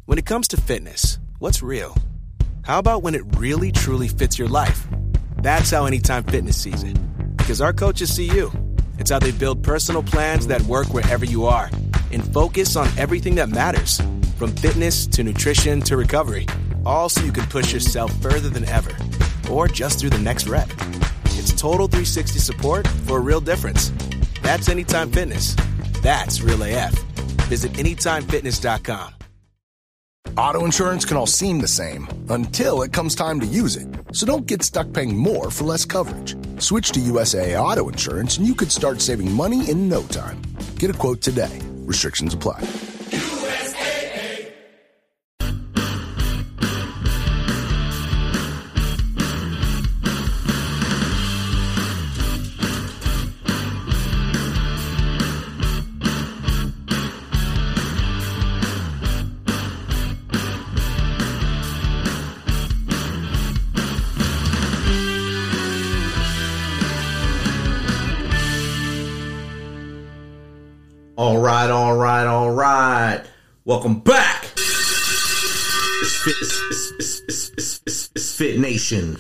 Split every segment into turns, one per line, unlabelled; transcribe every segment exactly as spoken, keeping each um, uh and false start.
When it comes to fitness, what's real? How about when it really truly fits your life? That's how Anytime Fitness sees it. Because our coaches see you. It's how they build personal plans that work wherever you are and focus on everything that matters, from fitness to nutrition to recovery, all so you can push yourself further than ever or just through the next rep. It's total three sixty support for a real difference. That's Anytime Fitness. That's Real A F. Visit anytime fitness dot com.
Auto insurance can all seem the same until it comes time to use it. So don't get stuck paying more for less coverage. Switch to U S A A Auto Insurance and you could start saving money in no time. Get a quote today. Restrictions apply.
All right, all right, all right. Welcome back. It's Fit, it's, it's, it's, it's, it's, it's Fit Nation.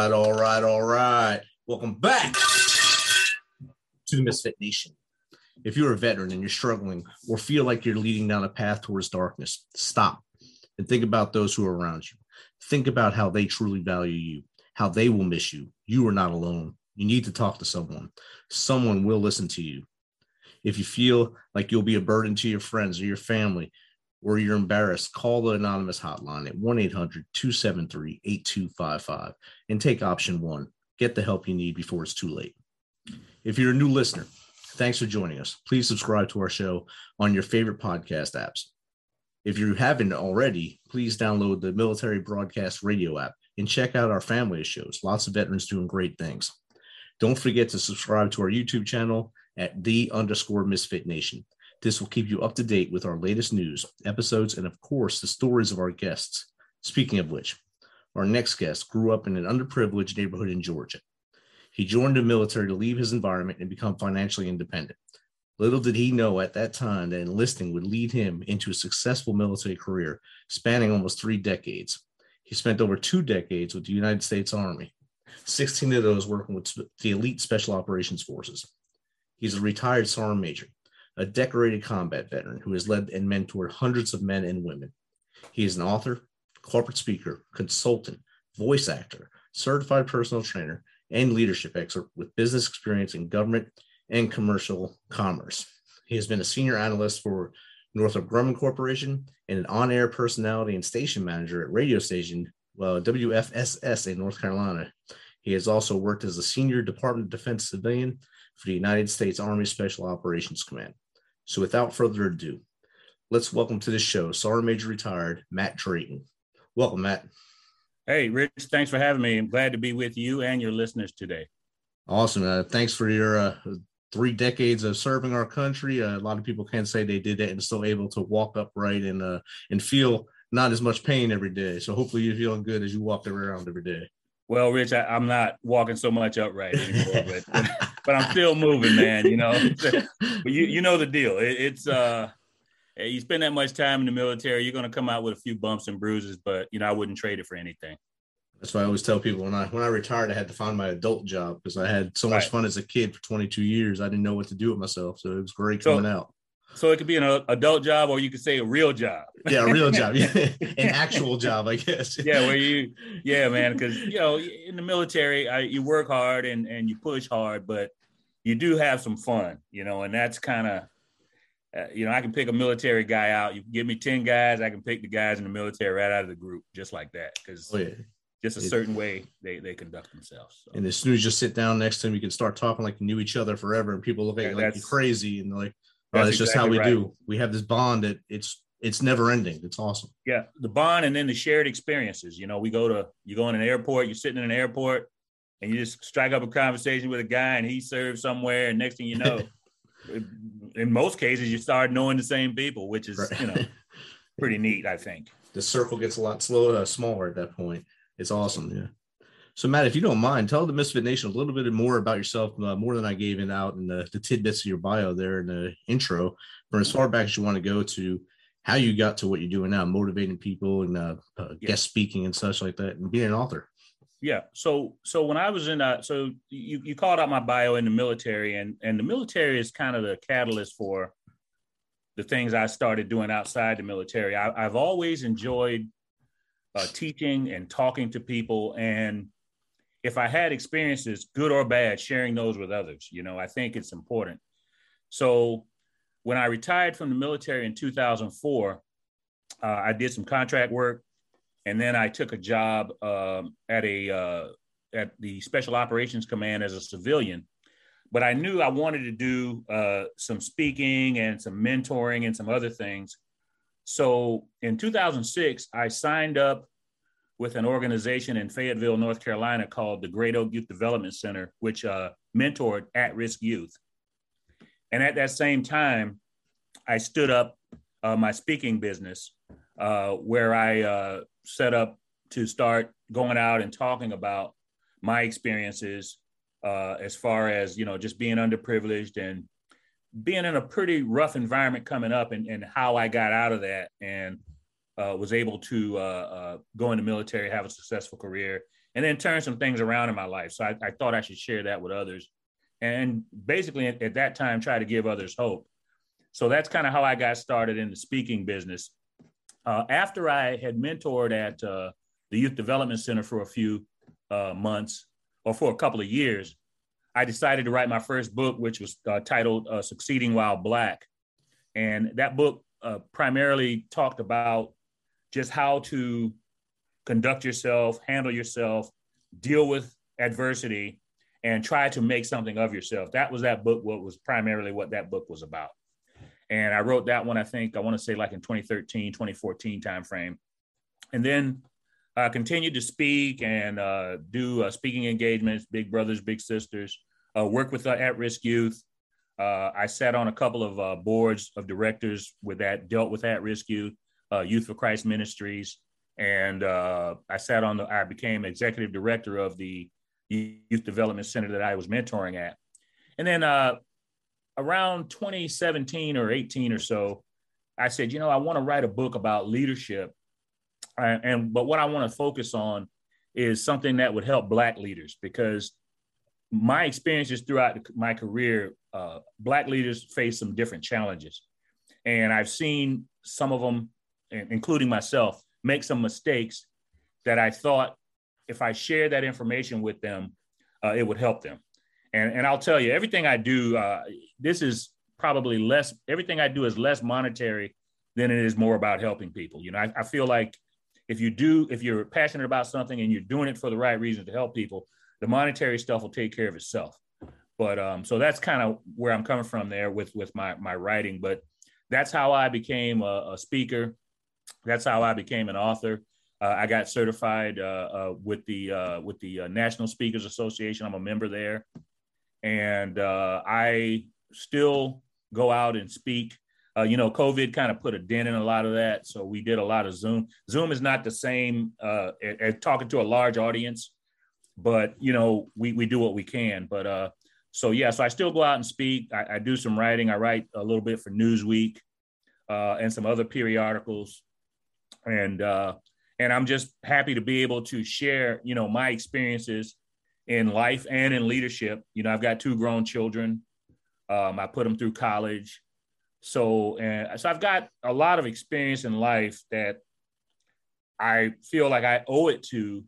right, all right, all right. Welcome back to the Misfit Nation. If you're a veteran and you're struggling or feel like you're leading down a path towards darkness, stop and think about those who are around you. Think about how they truly value you, how they will miss you. You are not alone. You need to talk to someone. Someone will listen to you. If you feel like you'll be a burden to your friends or your family, or you're embarrassed, call the anonymous hotline at one eight hundred two seven three eight two five five and take option one. Get the help you need before it's too late. If you're a new listener, thanks for joining us. Please subscribe to our show on your favorite podcast apps. If you haven't already, please download the Military Broadcast Radio app and check out our family of shows. Lots of veterans doing great things. Don't forget to subscribe to our YouTube channel at the underscore Misfit Nation. This will keep you up to date with our latest news, episodes, and of course, the stories of our guests. Speaking of which, our next guest grew up in an underprivileged neighborhood in Georgia. He joined the military to leave his environment and become financially independent. Little did he know at that time that enlisting would lead him into a successful military career spanning almost three decades. He spent over two decades with the United States Army, sixteen of those working with the elite Special Operations Forces. He's a retired sergeant major, a decorated combat veteran who has led and mentored hundreds of men and women. He is an author, corporate speaker, consultant, voice actor, certified personal trainer, and leadership expert with business experience in government and commercial commerce. He has been a senior analyst for Northrop Grumman Corporation and an on-air personality and station manager at radio station uh, W F S S in North Carolina. He has also worked as a senior Department of Defense civilian for the United States Army Special Operations Command. So without further ado, let's welcome to the show Sergeant Major Retired Matt Drayton. Welcome, Matt.
Hey, Rich, thanks for having me. I'm glad to be with you and your listeners today.
Awesome. Uh, thanks for your uh, three decades of serving our country. Uh, a lot of people can't say they did that and still able to walk upright and uh, and feel not as much pain every day. So hopefully you're feeling good as you walk around every day.
Well, Rich, I, I'm not walking so much upright anymore, but, but but I'm still moving, man. You know, but you you know the deal. It, it's uh, you spend that much time in the military, you're going to come out with a few bumps and bruises, but you know, I wouldn't trade it for anything.
That's why I always tell people when I when I retired, I had to find my adult job because I had so much right. fun as a kid for twenty-two years. I didn't know what to do with myself, so it was great coming
so,
out.
So it could be an adult job, or you could say a real job.
Yeah, a real job. Yeah, an actual job, I guess.
Yeah, where you, yeah, man, because you know, in the military, I, you work hard and and you push hard, but you do have some fun, you know, and that's kind of, uh, you know, I can pick a military guy out. You give me ten guys, I can pick the guys in the military right out of the group, just like that, because oh, yeah. just a certain way they they conduct themselves. So.
And as soon as you sit down next to them, you can start talking like you knew each other forever, and people look at you yeah, like you're crazy, and they're like. Oh, that's just exactly how we right. do. We have this bond that it's it's never ending. It's awesome.
Yeah, the bond and then the shared experiences. You know, we go to you go in an airport. You're sitting in an airport, and you just strike up a conversation with a guy, and he serves somewhere. And next thing you know, in most cases, you start knowing the same people, which is right. you know pretty neat. I think
the circle gets a lot slower, uh, smaller at that point. It's awesome. Yeah. So, Matt, if you don't mind, tell the Misfit Nation a little bit more about yourself, uh, more than I gave it out in the, the tidbits of your bio there in the intro, from as far back as you want to go to how you got to what you're doing now, motivating people and uh, uh, yeah. guest speaking and such like that, and being an author.
Yeah. So, so when I was in, uh, so you, you called out my bio in the military, and, and the military is kind of the catalyst for the things I started doing outside the military. I, I've always enjoyed uh, teaching and talking to people, and if I had experiences, good or bad, sharing those with others, you know, I think it's important. So when I retired from the military in two thousand four, uh, I did some contract work, and then I took a job um, at a uh, at the Special Operations Command as a civilian. But I knew I wanted to do uh, some speaking and some mentoring and some other things. So in two thousand six, I signed up with an organization in Fayetteville, North Carolina called the Great Oak Youth Development Center, which uh, mentored at-risk youth. And at that same time, I stood up uh, my speaking business uh, where I uh, set up to start going out and talking about my experiences uh, as far as, you know, just being underprivileged and being in a pretty rough environment coming up, and, and how I got out of that and Uh, was able to uh, uh, go in the military, have a successful career, and then turned some things around in my life. So I, I thought I should share that with others. And basically at, at that time, try to give others hope. So that's kind of how I got started in the speaking business. Uh, after I had mentored at uh, the Youth Development Center for a few uh, months or for a couple of years, I decided to write my first book, which was uh, titled uh, Succeeding While Black. And that book uh, primarily talked about just how to conduct yourself, handle yourself, deal with adversity, and try to make something of yourself. That was that book, what was primarily what that book was about. And I wrote that one, I think, I want to say like in twenty thirteen, twenty fourteen timeframe. And then I uh, continued to speak and uh, do uh, speaking engagements, big brothers, big sisters, uh, work with uh, at-risk youth. Uh, I sat on a couple of uh, boards of directors with that, dealt with at-risk youth, uh, Youth for Christ Ministries. And uh, I sat on the, I became executive director of the Youth Development Center that I was mentoring at. And then uh, around twenty seventeen or eighteen or so, I said, you know, I want to write a book about leadership. Uh, and but what I want to focus on is something that would help Black leaders, because my experiences throughout my career, uh, Black leaders face some different challenges. And I've seen some of them, including myself, make some mistakes that I thought if I shared that information with them, uh, it would help them. And, and I'll tell you, everything I do, uh, this is probably less, everything I do is less monetary than it is more about helping people. You know, I, I feel like if you do, if you're passionate about something and you're doing it for the right reason to help people, the monetary stuff will take care of itself. But um, so that's kind of where I'm coming from there with, with my, my writing. But that's how I became a, a speaker. That's how I became an author. Uh, I got certified uh, uh, with the uh, with the uh, National Speakers Association. I'm a member there. And uh, I still go out and speak. Uh, you know, COVID kind of put a dent in a lot of that. So we did a lot of Zoom. Zoom is not the same uh, as talking to a large audience, but, you know, we, we do what we can. But uh, so, yeah, so I still go out and speak. I, I do some writing. I write a little bit for Newsweek uh, and some other periodicals. And uh, and I'm just happy to be able to share, you know, my experiences in life and in leadership. You know, I've got two grown children. Um, I put them through college. So, and so I've got a lot of experience in life that I feel like I owe it to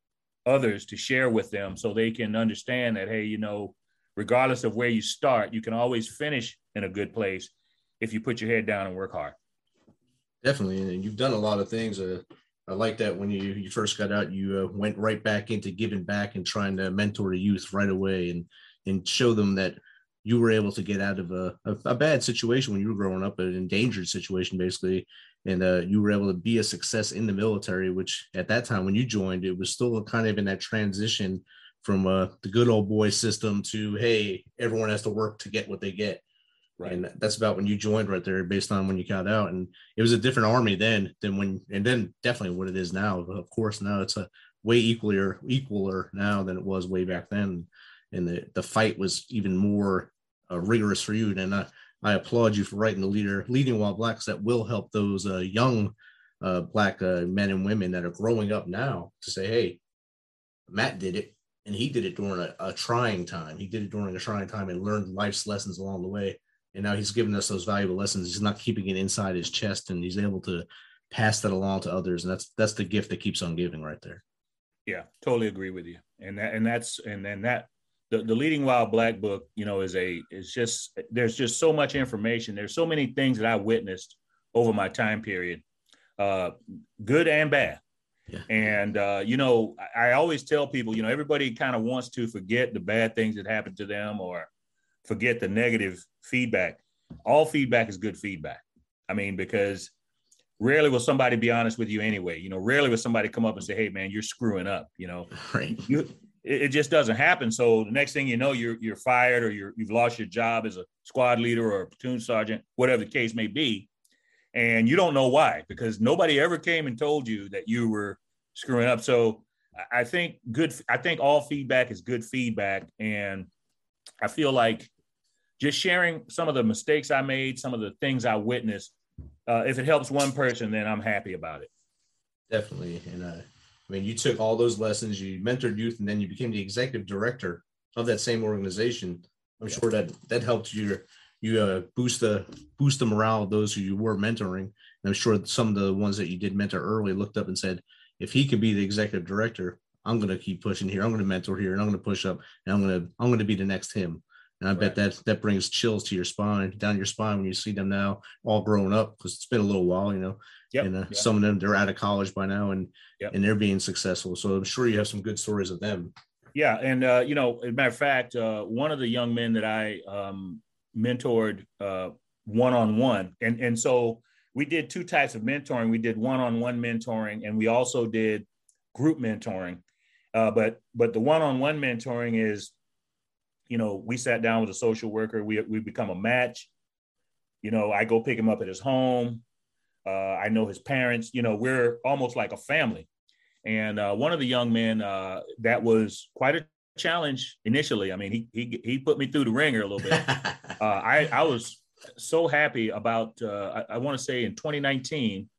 others to share with them so they can understand that, hey, you know, regardless of where you start, you can always finish in a good place if you put your head down and work hard.
Definitely. And you've done a lot of things. Uh, I like that when you, you first got out, you uh, went right back into giving back and trying to mentor the youth right away and, and show them that you were able to get out of a, a, a bad situation when you were growing up, an endangered situation, basically. And uh, you were able to be a success in the military, which at that time when you joined, it was still kind of in that transition from uh, the good old boy system to, hey, everyone has to work to get what they get. Right. And that's about when you joined right there, based on when you got out. And it was a different army then than when, and then definitely what it is now. Of course, now it's a way equaler, equaler now than it was way back then. And the, the fight was even more uh, rigorous for you. And I, I applaud you for writing the leader, Leading While Black, that will help those uh, young uh, Black uh, men and women that are growing up now to say, hey, Matt did it. And he did it during a, a trying time. He did it during a trying time and learned life's lessons along the way. And now he's giving us those valuable lessons. He's not keeping it inside his chest, and he's able to pass that along to others. And that's that's the gift that keeps on giving right there.
Yeah, totally agree with you. And that and that's and then that the, the Leading While Black book, you know, is a is just there's just so much information. There's so many things that I witnessed over my time period, uh, good and bad. Yeah. And uh, you know, I, I always tell people, you know, everybody kind of wants to forget the bad things that happened to them or forget the negative feedback. All feedback is good feedback. I mean, because rarely will somebody be honest with you anyway. You know, rarely will somebody come up and say, hey, man, you're screwing up. You know,
right.
you, it, it just doesn't happen. So the next thing you know, you're you're fired or you're, you've lost your job as a squad leader or a platoon sergeant, whatever the case may be. And you don't know why, because nobody ever came and told you that you were screwing up. So I think good. I think all feedback is good feedback. And I feel like just sharing some of the mistakes I made, some of the things I witnessed, uh, if it helps one person, then I'm happy about it.
Definitely. And uh, I mean, you took all those lessons, you mentored youth, and then you became the executive director of that same organization. I'm sure that that helped you you uh, boost the boost the morale of those who you were mentoring. And I'm sure some of the ones that you did mentor early looked up and said, if he could be the executive director, I'm going to keep pushing here. I'm going to mentor here, and I'm going to push up, and I'm going to I'm going to be the next him. And I right. bet that that brings chills to your spine, down your spine when you see them now all grown up, because it's been a little while, you know. Yep. And uh, yep. some of them, they're out of college by now, and yep. and they're being successful. So I'm sure you have some good stories of them.
Yeah, and uh, you know, as a matter of fact, uh, one of the young men that I um, mentored uh, one-on-one, and and so we did two types of mentoring. We did one-on-one mentoring, and we also did group mentoring. Uh, but but the one-on-one mentoring is, you know, we sat down with a social worker. We we become a match. You know, I go pick him up at his home. Uh, I know his parents. You know, we're almost like a family. And uh, one of the young men, uh, that was quite a challenge initially. I mean, he he he put me through the ringer a little bit. uh, I I was so happy about. Uh, I, I want to say in twenty nineteen,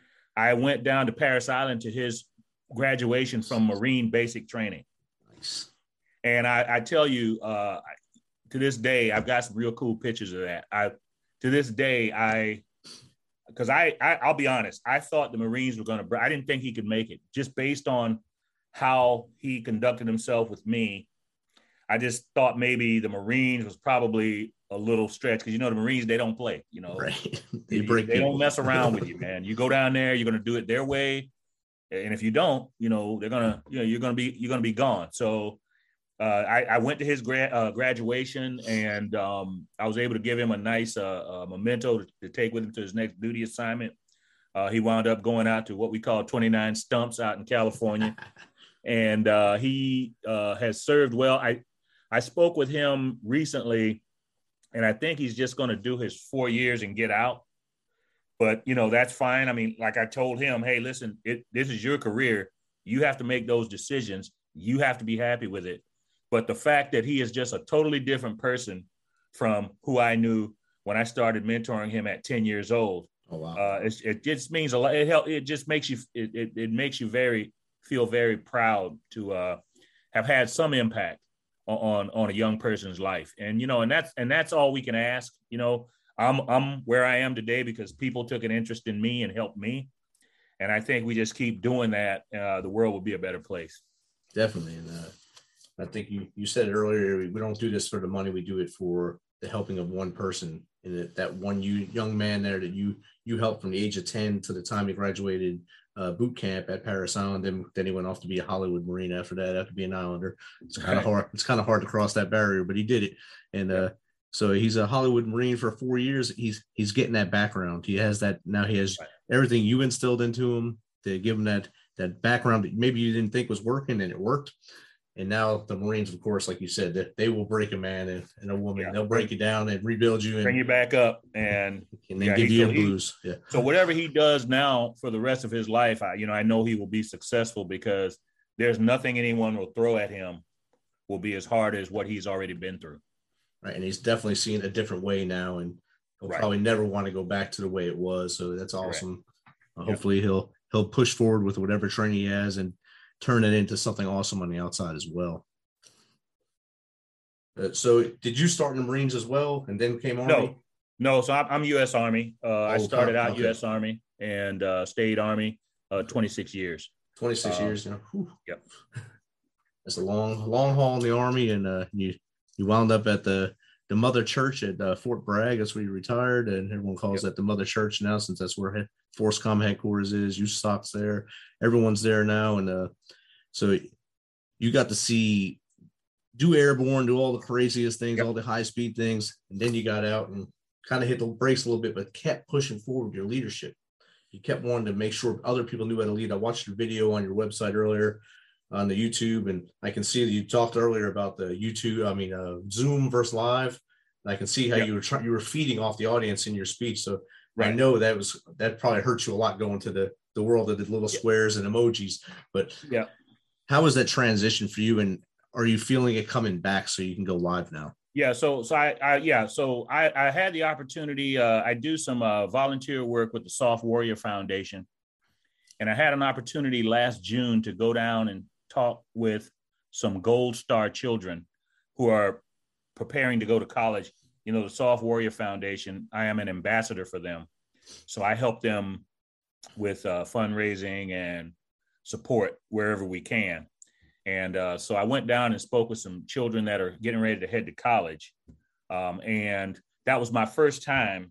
I went down to Parris Island to his graduation from Marine basic training.
Nice.
And I, I tell you, uh, to this day, I've got some real cool pictures of that. I to this day, I. Because I, I, I'll be honest, I thought the Marines were going to, I didn't think he could make it just based on how he conducted himself with me. I just thought maybe the Marines was probably a little stretch because, you know, the Marines, they don't play, you know,
right.
they, they, they don't mess around with you, man. You go down there, you're going to do it their way. And if you don't, you know, they're going to, you know, you're going to be, you're going to be gone. So uh, I, I went to his gra- uh, graduation, and um, I was able to give him a nice uh, uh, memento to, to take with him to his next duty assignment. Uh, he wound up going out to what we call twenty-nine Stumps out in California. And uh, he uh, has served well. I, I spoke with him recently, and I think he's just going to do his four years and get out. But, you know, that's fine. I mean, like I told him, hey, listen, it, this is your career. You have to make those decisions. You have to be happy with it. But the fact that he is just a totally different person from who I knew when I started mentoring him at ten years old.
Oh, wow.
Uh, it, it just means a lot. It help, It just makes you, it, it, it makes you very, feel very proud to uh, have had some impact on, on a young person's life. And, you know, and that's, and that's all we can ask. You know, I'm, I'm where I am today because people took an interest in me and helped me. And I think we just keep doing that. Uh, the world will be a better place.
Definitely. And, uh, I think you, you said it earlier, we don't do this for the money. We do it for the helping of one person. And that, that one you, young man there that you you helped from the age of ten to the time he graduated uh, boot camp at Parris Island. Then, then he went off to be a Hollywood Marine after that, after being an Islander. It's kind of hard. It's kind of hard to cross that barrier, but he did it. And uh, so he's a Hollywood Marine for four years. He's he's getting that background. He has that now. He has everything you instilled into him to give him that that background that maybe you didn't think was working, and it worked. And now the Marines, of course, like you said, that they will break a man and, and a woman. Yeah. They'll break you down and rebuild you, and
bring you back up, and,
and then yeah, give you a boost. Yeah.
So whatever he does now for the rest of his life, I, you know, I know he will be successful because there's nothing anyone will throw at him will be as hard as what he's already been through.
Right, and he's definitely seen a different way now, and he'll right. probably never want to go back to the way it was. So that's awesome. Uh, hopefully, yep. he'll he'll push forward with whatever training he has and turn it into something awesome on the outside as well. Uh, so did you start in the Marines as well and then came Army?
No, no. So I'm, I'm U S Army. Uh, oh, I started out okay. U S Army and uh, stayed Army uh, twenty-six years.
twenty-six
uh,
years now. Whew.
Yep.
That's a long, long haul in the Army. And uh, you, you wound up at the, the Mother Church at uh, Fort Bragg. That's where you retired. And everyone calls yep. that the Mother Church now, since that's where head, FORSCOM headquarters is. You stock's there. Everyone's there now. And uh, so you got to see, do airborne, do all the craziest things, yep. all the high speed things. And then you got out and kind of hit the brakes a little bit, but kept pushing forward your leadership. You kept wanting to make sure other people knew how to lead. I watched your video on your website earlier on the YouTube, and I can see that you talked earlier about the YouTube, I mean, uh, Zoom versus live. And I can see how yep. you were trying, you were feeding off the audience in your speech. So right. I know that was, that probably hurt you a lot going to the, the world of the little yep. squares and emojis, but
yeah.
How was that transition for you? And are you feeling it coming back so you can go live now?
Yeah. So, so I, I yeah. So I, I had the opportunity, uh, I do some uh, volunteer work with the Soft Warrior Foundation. And I had an opportunity last June to go down and talk with some Gold Star children who are preparing to go to college. You know, the Soft Warrior Foundation, I am an ambassador for them. So I help them with uh, fundraising and support wherever we can. And uh, so I went down and spoke with some children that are getting ready to head to college. Um, and that was my first time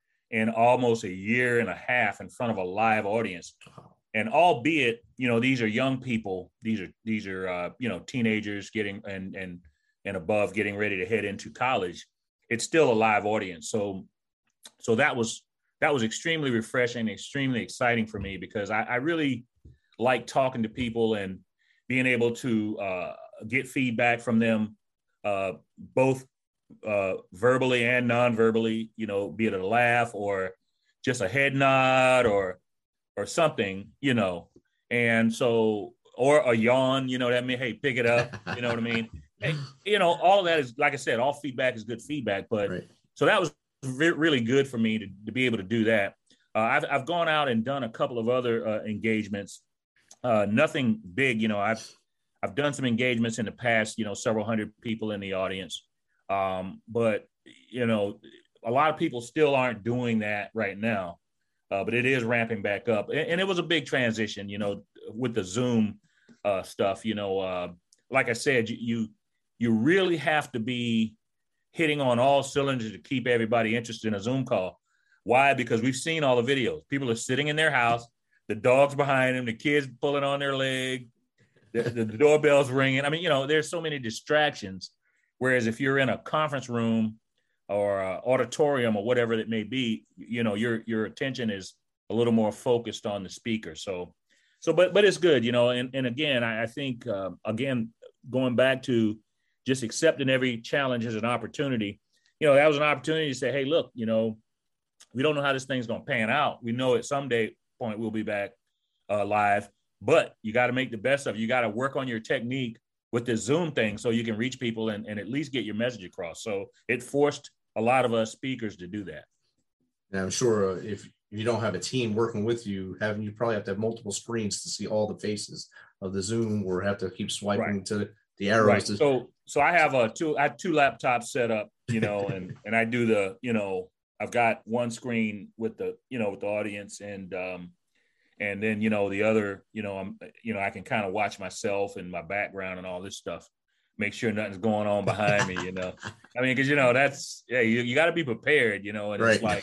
in almost a year and a half in front of a live audience. And albeit, you know, these are young people, these are, these are, uh, you know, teenagers getting and, and, and above getting ready to head into college, it's still a live audience. So, so that was, that was extremely refreshing, extremely exciting for me, because I, I really like talking to people and being able to uh, get feedback from them, uh, both uh, verbally and non-verbally, you know, be it a laugh or just a head nod or, or something, you know, and so, or a yawn, you know, that mean, hey, pick it up, you know what I mean? Hey, you know, all of that is, like I said, all feedback is good feedback, but right. So that was re- really good for me to, to be able to do that. Uh, I've, I've gone out and done a couple of other uh, engagements, uh, nothing big, you know, I've, I've done some engagements in the past, you know, several hundred people in the audience. Um, but, you know, a lot of people still aren't doing that right now. Uh, but it is ramping back up. And, and it was a big transition, you know, with the Zoom uh, stuff, you know, uh, like I said, you, you you really have to be hitting on all cylinders to keep everybody interested in a Zoom call. Why? Because we've seen all the videos. People are sitting in their house, the dog's behind them, the kids pulling on their leg, the, the, the doorbell's ringing. I mean, you know, there's so many distractions. Whereas if you're in a conference room or uh, auditorium or whatever it may be, you know, your your attention is a little more focused on the speaker. So, so, but but it's good, you know. And and again, I, I think uh, again going back to just accepting every challenge as an opportunity. You know, that was an opportunity to say, hey, look, you know, we don't know how this thing's going to pan out. We know at some day point we'll be back uh, live, but you got to make the best of it. You got to work on your technique with this Zoom thing so you can reach people and, and at least get your message across. So it forced a lot of us speakers to do that.
And I'm sure uh, if you don't have a team working with you, having you probably have to have multiple screens to see all the faces of the Zoom, or have to keep swiping right. to the arrows.
Right.
To-
so, so I have a two, I have two laptops set up, you know, and, and I do the, you know, I've got one screen with the, you know, with the audience, and, um, and then, you know, the other, you know, I'm, you know, I can kind of watch myself and my background and all this stuff, make sure nothing's going on behind me, you know. I mean, because, you know, that's, yeah, you, you got to be prepared, you know, and right. It's like,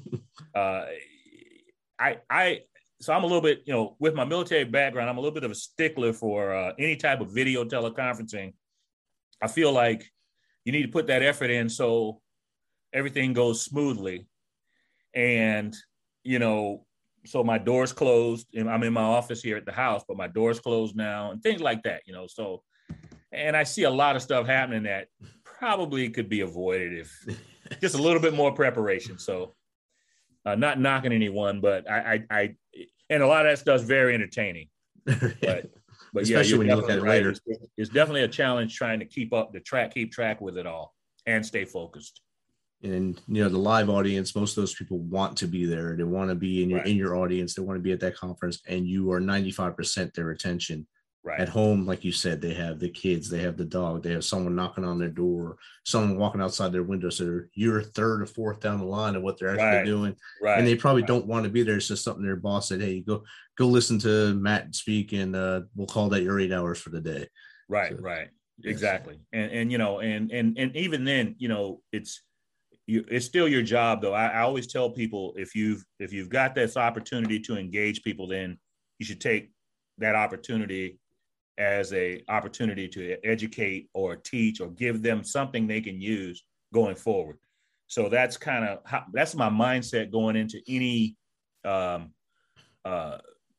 uh, I, I, so I'm a little bit, you know, with my military background, I'm a little bit of a stickler for uh, any type of video teleconferencing. I feel like you need to put that effort in so everything goes smoothly. And, you know, so my door's closed and I'm in my office here at the house, but my door's closed now and things like that, you know. So, and I see a lot of stuff happening that probably could be avoided if just a little bit more preparation. So uh, not knocking anyone, but I, I, I, and a lot of that stuff's very entertaining. But, but
especially
yeah,
when you look at it
right.
later.
It's, it's definitely a challenge trying to keep up the track, keep track with it all and stay focused.
And, you know, the live audience, most of those people want to be there. They want to be in your, right. in your audience. They want to be at that conference, and you are ninety-five percent their attention.
Right.
At home, like you said, they have the kids, they have the dog, they have someone knocking on their door, someone walking outside their window. So you're third or fourth down the line of what they're actually
right.
doing.
Right.
And they probably
right.
don't want to be there. It's just something their boss said, hey, go, go listen to Matt speak, and uh, we'll call that your eight hours for the day.
Right.
So,
right. Exactly. And, and, you know, and, and, and even then, you know, it's, you, it's still your job though. I, I always tell people, if you've, if you've got this opportunity to engage people, then you should take that opportunity as a opportunity to educate or teach or give them something they can use going forward. So that's kind of how, that's my mindset going into any um, uh,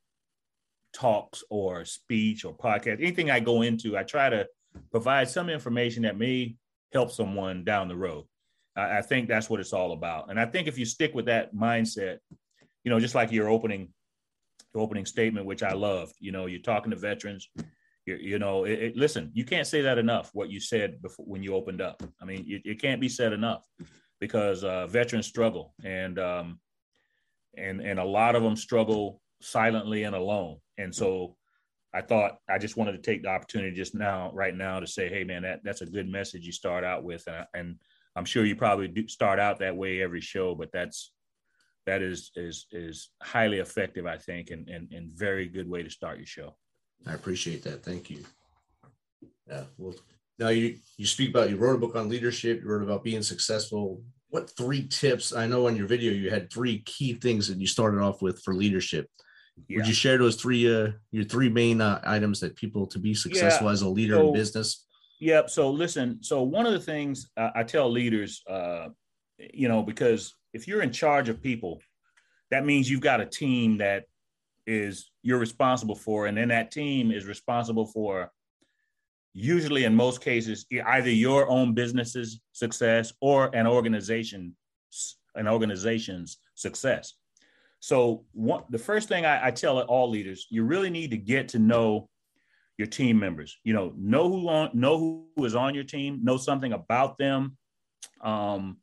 talks or speech or podcast, anything I go into. I try to provide some information that may help someone down the road. I, I think that's what it's all about. And I think if you stick with that mindset, you know, just like your opening, opening statement, which I loved, you know, you're talking to veterans. You, you know, it, it, listen, you can't say that enough, what you said before when you opened up. I mean, it, it can't be said enough, because uh, veterans struggle, and um, and and a lot of them struggle silently and alone. And so I thought I just wanted to take the opportunity just now, right now, to say, hey, man, that, that's a good message you start out with. And, and I'm sure you probably do start out that way every show, but that's that is is is highly effective, I think, and, and, and very good way to start your show.
I appreciate that. Thank you. Yeah. Well, now you, you speak about, you wrote a book on leadership, you wrote about being successful. What three tips, I know on your video, you had three key things that you started off with for leadership. Yeah. Would you share those three, uh, your three main uh, items that people to be successful yeah. as a leader so, in business?
Yep. So listen, so one of the things uh, I tell leaders, uh, you know, because if you're in charge of people, that means you've got a team that is you're responsible for. And then that team is responsible for, usually in most cases, either your own business's success or an organization, an organization's success. So one, the first thing I, I tell all leaders, you really need to get to know your team members. You know, know who on, know who is on your team, know something about them, um,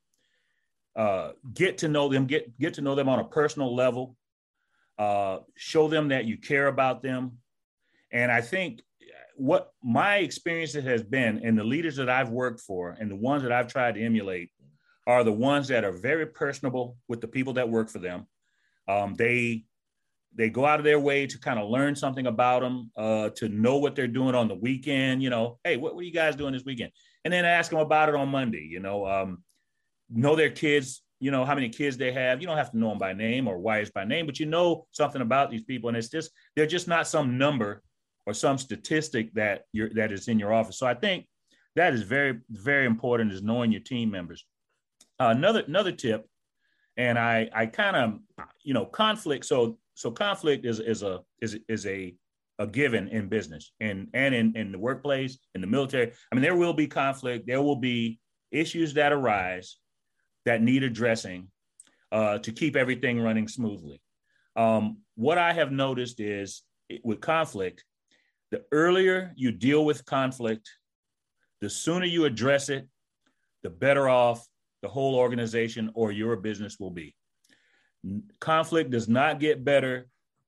uh, get to know them, get get to know them on a personal level, uh, show them that you care about them. And I think what my experience has been, and the leaders that I've worked for and the ones that I've tried to emulate, are the ones that are very personable with the people that work for them. Um, they they go out of their way to kind of learn something about them, uh, to know what they're doing on the weekend. You know, hey, what, what are you guys doing this weekend? And then ask them about it on Monday. You know, um, know their kids. You know how many kids they have. You don't have to know them by name or wives by name, but you know something about these people, and it's just they're just not some number or some statistic that you're that is in your office. So I think that is very, very important, is knowing your team members. Uh, another another tip, and I I kind of you know conflict. So so conflict is is a is is a a given in business and and in in the workplace, in the military. I mean, there will be conflict. There will be issues that arise that need addressing uh, to keep everything running smoothly. Um, what I have noticed is with conflict, the earlier you deal with conflict, the sooner you address it, the better off the whole organization or your business will be. Conflict does not get better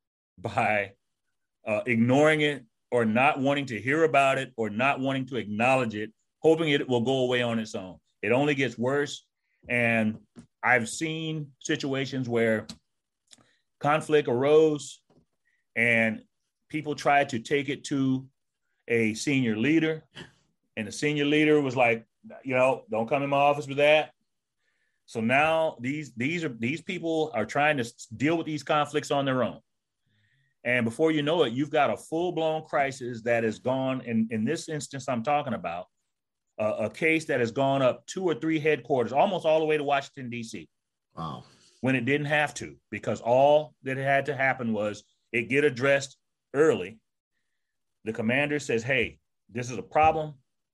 by uh, ignoring it or not wanting to hear about it or not wanting to acknowledge it, hoping it will go away on its own. It only gets worse. And I've seen situations where conflict arose and people tried to take it to a senior leader, and the senior leader was like, you know, don't come in my office with that. So now these these are these people are trying to deal with these conflicts on their own. And before you know it, you've got a full-blown crisis that has gone, in, in this instance I'm talking about, uh, a case that has gone up two or three headquarters, almost all the way to Washington, D C.
Wow. When
it didn't have to, because all that had to happen was it get addressed early. The commander says, hey, this is a problem.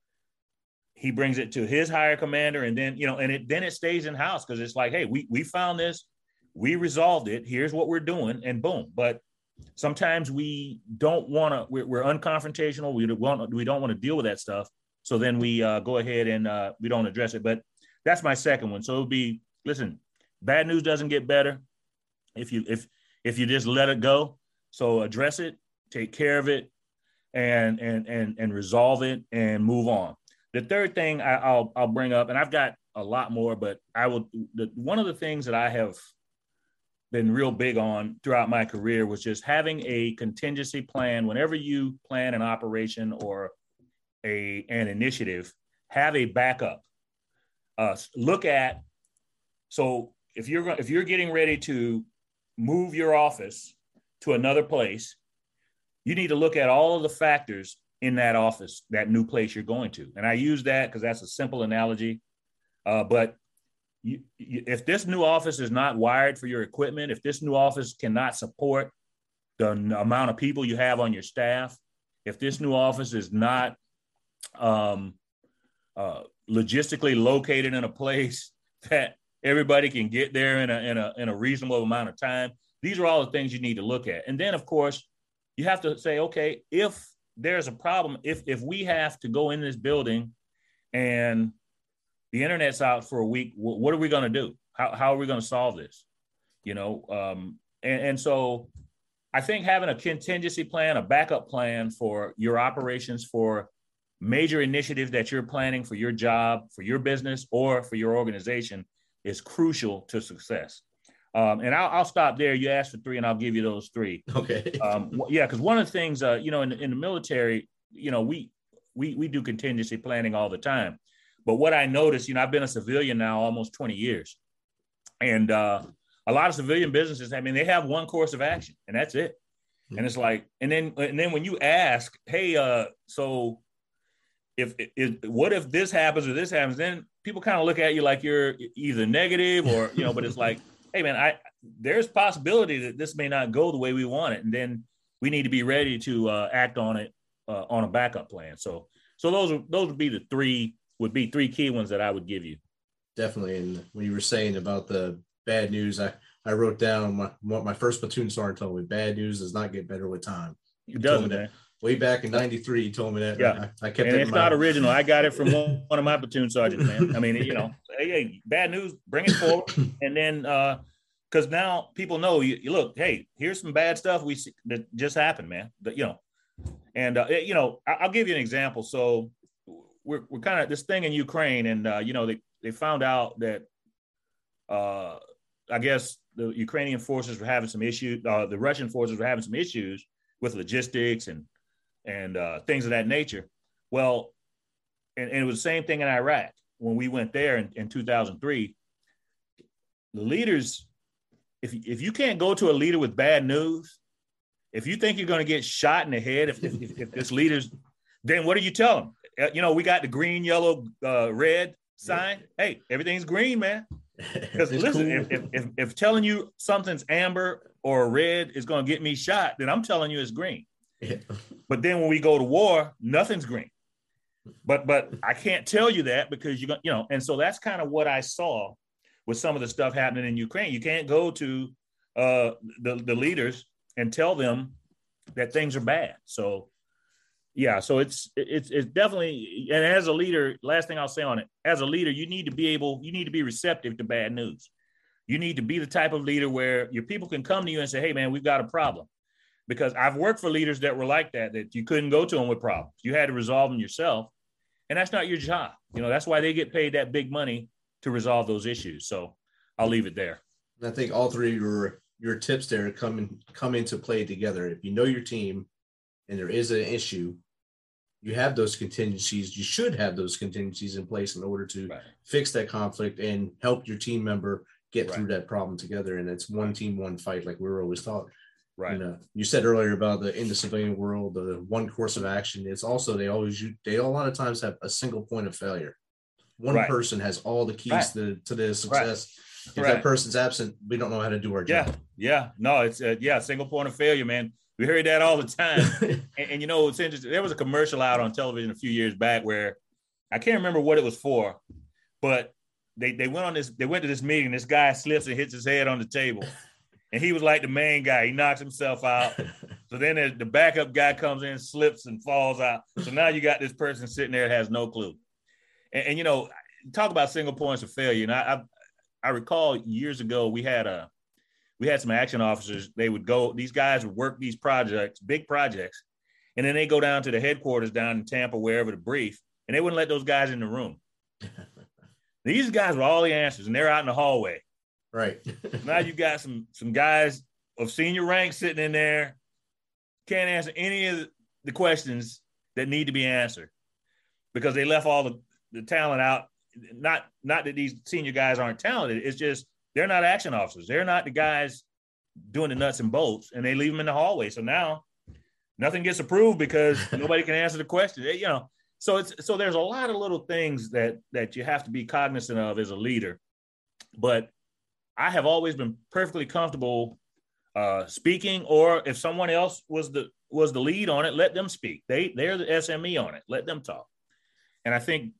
He brings it to his higher commander, and then, you know, and it then it stays in house because it's like, hey, we we found this, we resolved it. Here's what we're doing, and boom. But sometimes we don't want to. We're, we're unconfrontational. We don't want. We don't want to deal with that stuff. So then we uh, go ahead and uh, we don't address it. But that's my second one. So it'll be, listen, bad news doesn't get better if you if if you just let it go. So address it, take care of it, and and and and resolve it and move on. The third thing I, I'll I'll bring up, and I've got a lot more, but I will. The, one of the things that I have been real big on throughout my career was just having a contingency plan. Whenever you plan an operation or a an initiative, have a backup. Uh, look at so if you're if you're getting ready to move your office to another place, you need to look at all of the factors in that office, that new place you're going to. And I use that because that's a simple analogy. Uh, but you, you, if this new office is not wired for your equipment, if this new office cannot support the n- amount of people you have on your staff, if this new office is not um, uh, logistically located in a place that everybody can get there in a, in a, in a reasonable amount of time, these are all the things you need to look at. And then, of course, you have to say, okay, if there's a problem, if if we have to go in this building and the internet's out for a week, w- what are we going to do? How how are we going to solve this? You know, um, and, and so I think having a contingency plan, a backup plan for your operations, for major initiatives that you're planning for your job, for your business, or for your organization is crucial to success. Um, and I'll, I'll stop there. You asked for three, and I'll give you those three.
Okay.
Um, yeah, because one of the things, uh, you know, in, in the military, you know, we we we do contingency planning all the time. But what I noticed, you know, I've been a civilian now almost twenty years, and uh, a lot of civilian businesses, I mean, they have one course of action, and that's it. Mm-hmm. And it's like, and then and then when you ask, hey, uh, so if, if what if this happens or this happens, then people kind of look at you like you're either negative or, you know, but it's like, hey, man, I there's possibility that this may not go the way we want it. And then we need to be ready to uh, act on it uh, on a backup plan. So so those are, those would be the three would be three key ones that I would give you.
Definitely. And when you were saying about the bad news, I, I wrote down my, what my first platoon sergeant told me, bad news does not get better with time.
It doesn't, man.
Way back in ninety-three, he told me that.
Yeah.
I, I kept
and
it
it's
in my
not original. I got it from one, one of my platoon sergeants, man. I mean, you know, hey, hey, bad news, bring it forward. And then, uh, because now people know you, you look, hey, here's some bad stuff we see that just happened, man. But, you know, and, uh, you know, I, I'll give you an example. So we're, we're kind of this thing in Ukraine, and, uh, you know, they, they found out that, uh, I guess the Ukrainian forces were having some issues. Uh, the Russian forces were having some issues with logistics and, and uh, things of that nature. Well, and, and it was the same thing in Iraq. When we went there in, in two thousand three, the leaders, if, if you can't go to a leader with bad news, if you think you're going to get shot in the head, if, if, if this leader's, then what do you tell them? Uh, you know, we got the green, yellow, uh, red sign. Hey, everything's green, man. Because listen, cool. if, if, if, if telling you something's amber or red is going to get me shot, then I'm telling you it's green. Yeah. But then when we go to war, nothing's green. But but I can't tell you that because you're going, you know, and so that's kind of what I saw with some of the stuff happening in Ukraine. You can't go to uh, the the leaders and tell them that things are bad. So yeah, so it's it's it's definitely, and as a leader, last thing I'll say on it, as a leader, you need to be able, you need to be receptive to bad news. You need to be the type of leader where your people can come to you and say, hey, man, we've got a problem. Because I've worked for leaders that were like that, that you couldn't go to them with problems. You had to resolve them yourself. And that's not your job. You know, that's why they get paid that big money to resolve those issues. So I'll leave it there.
I think all three of your, your tips there come in, come into play together. If you know your team and there is an issue, you have those contingencies. You should have those contingencies in place in order to right. fix that conflict and help your team member get right. through that problem together. And it's one team, one fight, like we were always taught. Right. You know, you said earlier about the in the civilian world, the one course of action. It's also they always they a lot of times have a single point of failure. One right. person has all the keys right. to to the success. Right. If right. that person's absent, we don't know how to do our job.
Yeah, yeah, no, it's uh, yeah, single point of failure, man. We heard that all the time. and, and you know, it's interesting. There was a commercial out on television a few years back where I can't remember what it was for, but they they went on this. They went to this meeting. This guy slips and hits his head on the table. And he was like the main guy. He knocks himself out. So then the backup guy comes in, slips and falls out. So now you got this person sitting there that has no clue. And, and you know, talk about single points of failure. And I, I, I recall years ago we had a, we had some action officers. They would go. These guys would work these projects, big projects, and then they go down to the headquarters down in Tampa, wherever, to brief, and they wouldn't let those guys in the room. These guys were all the answers, and they're out in the hallway.
Right.
Now you got some some guys of senior rank sitting in there, can't answer any of the questions that need to be answered because they left all the, the talent out. Not not that these senior guys aren't talented. It's just they're not action officers. They're not the guys doing the nuts and bolts, and they leave them in the hallway. So now nothing gets approved because nobody can answer the question. You know, so it's so there's a lot of little things that that you have to be cognizant of as a leader, but I have always been perfectly comfortable uh, speaking, or if someone else was the was the lead on it, let them speak. They they're the S M E on it. Let them talk. And I think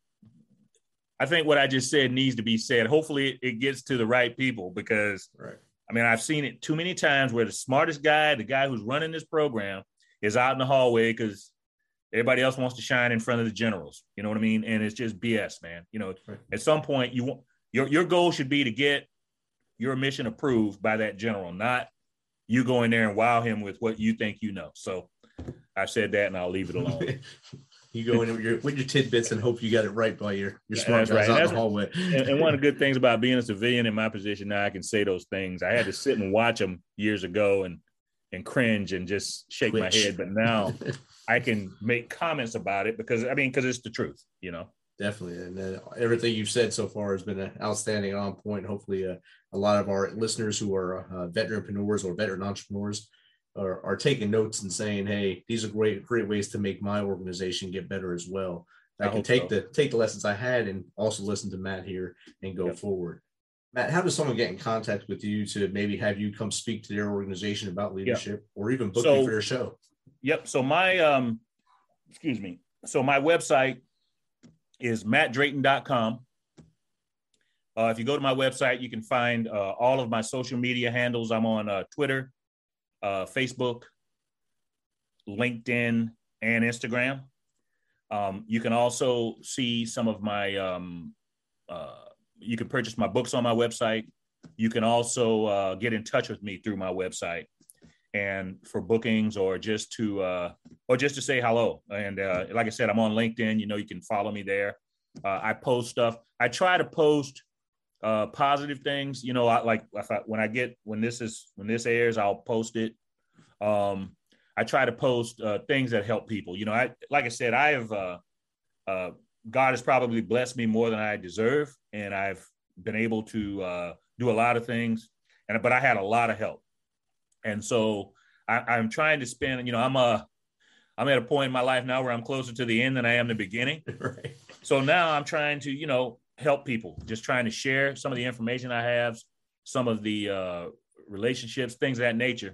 I think what I just said needs to be said. Hopefully, it, it gets to the right people because
right.
I mean I've seen it too many times where the smartest guy, the guy who's running this program, is out in the hallway because everybody else wants to shine in front of the generals. You know what I mean? And it's just B S, man. You know, right. At some point, you want your your goal should be to get your mission approved by that general, not you go in there and wow him with what you think you know. So I said that, and I'll leave it alone.
You go in with your, with your tidbits and hope you got it right by your, your smart
That's
guys
right.
out in
That's
the hallway.
And, and one of the good things about being a civilian in my position now, I can say those things. I had to sit and watch them years ago and and cringe and just shake Twitch. my head. But now I can make comments about it because, I mean, because it's the truth, you know.
Definitely. And uh, everything you've said so far has been an outstanding, on point. Hopefully uh, a lot of our listeners who are uh, veteranpreneurs or veteran entrepreneurs are, are taking notes and saying, hey, these are great, great ways to make my organization get better as well. I, I can take so. the take the lessons I had and also listen to Matt here and go yep. forward. Matt, how does someone get in contact with you to maybe have you come speak to their organization about leadership yep. or even book so, you for your show?
Yep. So my, um, excuse me. So my website is matt drayton dot com. Uh, if you go to my website, you can find uh, all of my social media handles. I'm on uh, Twitter, uh, Facebook, LinkedIn, and Instagram. Um, you can also see some of my, um, uh, you can purchase my books on my website. You can also uh, get in touch with me through my website and for bookings or just to, uh, or just to say hello. And uh, like I said, I'm on LinkedIn. You know, you can follow me there. Uh, I post stuff. I try to post uh, positive things. You know, I, like if I, when I get when this is when this airs, I'll post it. Um, I try to post uh, things that help people. You know, I like I said, I have uh, uh, God has probably blessed me more than I deserve, and I've been able to uh, do a lot of things. And but I had a lot of help, and so I, I'm trying to spend. You know, I'm a I'm at a point in my life now where I'm closer to the end than I am the beginning.
Right. So
now I'm trying to, you know, help people, just trying to share some of the information I have, some of the uh, relationships, things of that nature.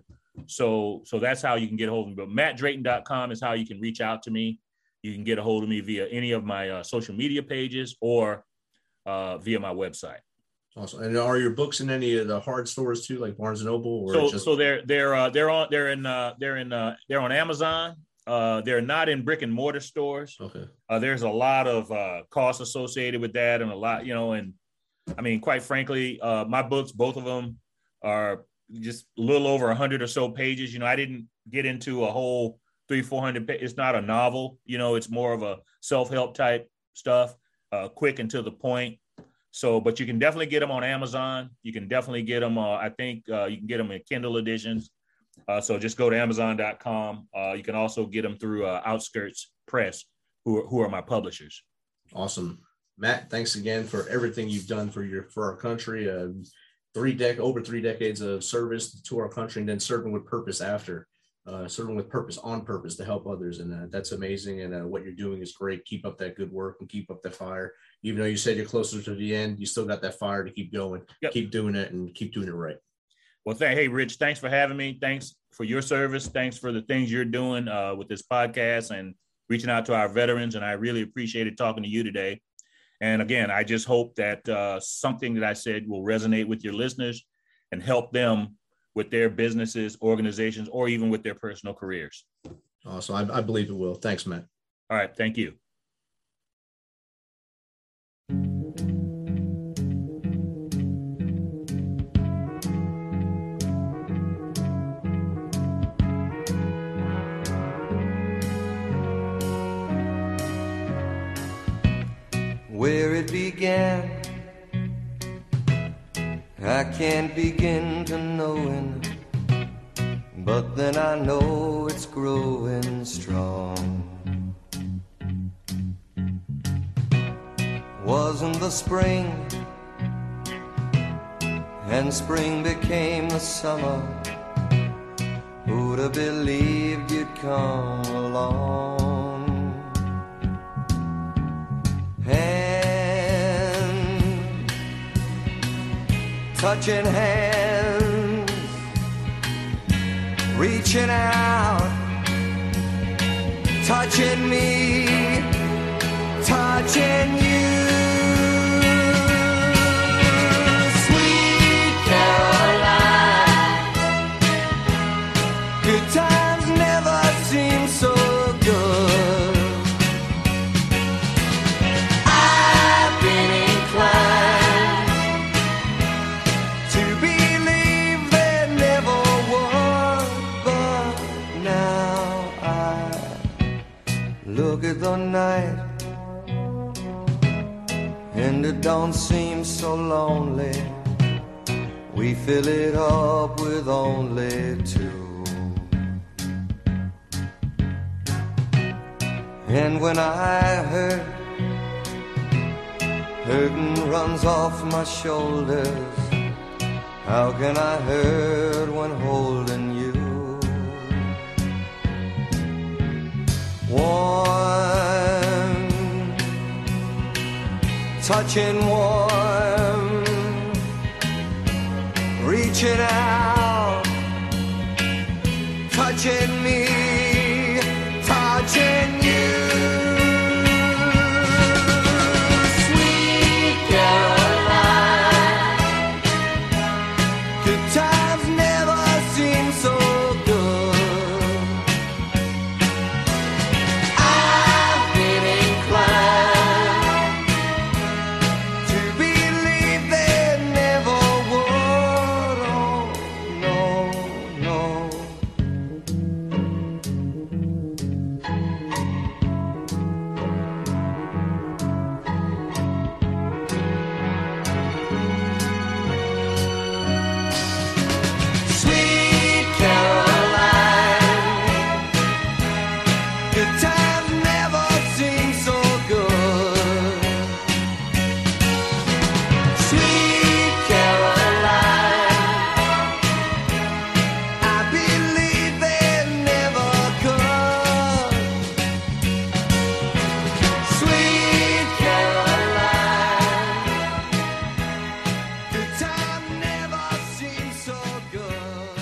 So so that's how you can get a hold of me. But matt drayton dot com is how you can reach out to me. You can get a hold of me via any of my uh, social media pages or uh, via my website.
Awesome. And are your books in any of the hard stores too, like Barnes and Noble? Or
so
just-
so they're they're uh, they're on they're in uh, they're in uh, they're on Amazon. Uh, they're not in brick and mortar stores.
Okay.
Uh, there's a lot of uh, costs associated with that, and a lot, you know, and I mean, quite frankly, uh, my books, both of them, are just a little over a hundred or so pages. You know, I didn't get into a whole three, four hundred. It's not a novel. You know, it's more of a self-help type stuff, uh, quick and to the point. So, but you can definitely get them on Amazon. You can definitely get them. Uh, I think uh, you can get them in Kindle editions. Uh, so just go to amazon dot com. Uh, you can also get them through uh, Outskirts Press, who are, who are my publishers.
Awesome. Matt, thanks again for everything you've done for your for our country. Uh, three dec over three decades of service to our country, and then serving with purpose after, uh, serving with purpose on purpose to help others. And uh, that's amazing. And uh, what you're doing is great. Keep up that good work and keep up the fire. Even though you said you're closer to the end, you still got that fire to keep going. Yep. Keep doing it and keep doing it right.
Well, th- hey, Rich, thanks for having me. Thanks for your service. Thanks for the things you're doing uh, with this podcast and reaching out to our veterans. And I really appreciated talking to you today. And again, I just hope that uh, something that I said will resonate with your listeners and help them with their businesses, organizations, or even with their personal careers.
Awesome. I, I believe it will. Thanks, Matt.
All right. Thank you.
Where it began, I can't begin to knowing, but then I know it's growing strong. Wasn't the spring, and spring became the summer. Who'd have believed you'd come along? Hand, touching hands, reaching out, touching me, touching you. Sweet Caroline, good times never seem so good. To believe there never was look at the night, and it don't seem so lonely. We fill it up with only two. And when I hurt, hurting runs off my shoulders. How can I hurt when holding you? Warm, touching warm, reaching out, touching me, touching you. Sweet Caroline, good times never seem so good. I've been inclined to believe they never would. Oh, no, no. Sweet Caroline, good times never seem so good. Sweet Caroline, I believe they never could. Sweet Caroline, good times never seem so good.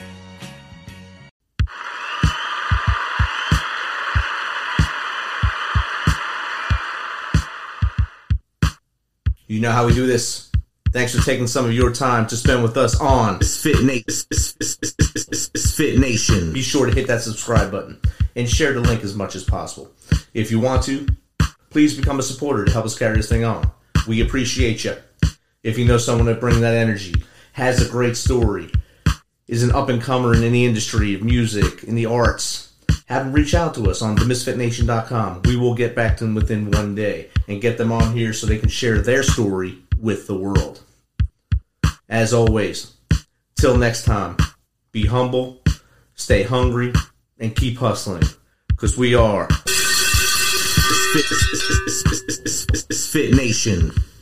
You know how we do this. Thanks for taking some of your time to spend with us on Fit Nation. Fit Nation. Be sure to hit that subscribe button and share the link as much as possible. If you want to, please become a supporter to help us carry this thing on. We appreciate you. If you know someone that brings that energy, has a great story, is an up-and-comer in the industry of music, in the arts, have them reach out to us on the misfit nation dot com. We will get back to them within one day and get them on here so they can share their story with the world. As always, till next time, be humble, stay hungry, and keep hustling, because we are Fit Nation.